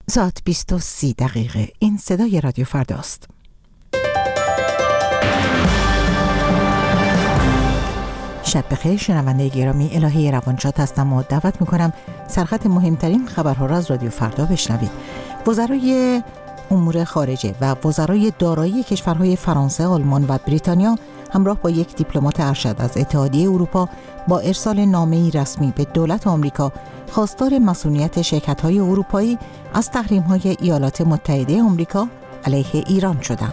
ساعت 20:30. این صدای رادیو فرداست. شب بخیر شنونده گرامی، الهی روانشاد هستم و دعوت میکنم سرخط مهمترین خبرها را از رادیو فردا بشنوید. وزرای امور خارجه و وزرای دارایی کشورهای فرانسه، آلمان و بریتانیا همراه با یک دیپلمات ارشد از اتحادیه اروپا با ارسال نامه‌ای رسمی به دولت آمریکا خواستار مصونیت شرکت‌های اروپایی از تحریم‌های ایالات متحده آمریکا علیه ایران شدند.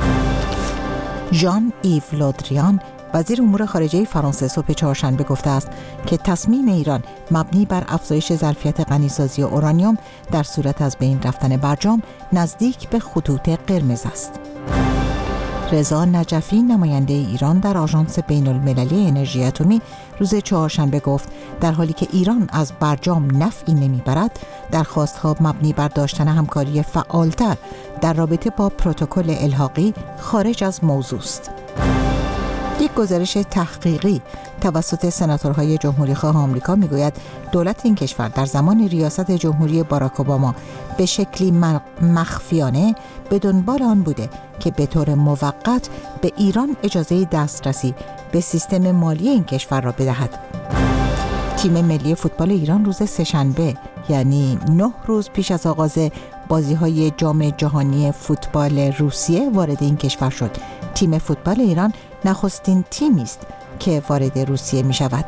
ژان ایو لودریان وزیر امور خارجه فرانسه صبح چهارشنبه گفته است که تصمیم ایران مبنی بر افزایش ظرفیت غنیسازی اورانیوم در صورت از بین رفتن برجام نزدیک به خطوط قرمز است. رضا نجفی نماینده ایران در آژانس بین‌المللی انرژی اتمی روز چهارشنبه گفت در حالی که ایران از برجام نفعی نمیبرد، درخواست‌ها مبنی بر داشتن همکاری فعالتر در رابطه با پروتکل الحاقی خارج از موضوع است. یک گزارش تحقیقی توسط سناتورهای جمهوری‌خواه آمریکا میگوید دولت این کشور در زمان ریاست جمهوری باراک اوباما به شکلی مخفیانه به دنبال آن بوده که به طور موقت به ایران اجازه دسترسی به سیستم مالی این کشور را بدهد. تیم ملی فوتبال ایران روز سه‌شنبه، یعنی 9 روز پیش از آغاز بازی‌های جام جهانی فوتبال روسیه، وارد این کشور شد. تیم فوتبال ایران نخستین تیمی است که وارد روسیه می شود.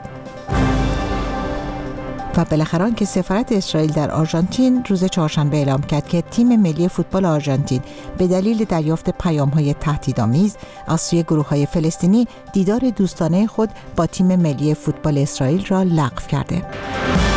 و بالاخره که سفارت اسرائیل در آرژانتین روز چهارشنبه اعلام کرد که تیم ملی فوتبال آرژانتین به دلیل دریافت پیام‌های تهدیدآمیز از سوی گروه‌های فلسطینی دیدار دوستانه خود با تیم ملی فوتبال اسرائیل را لغو کرده.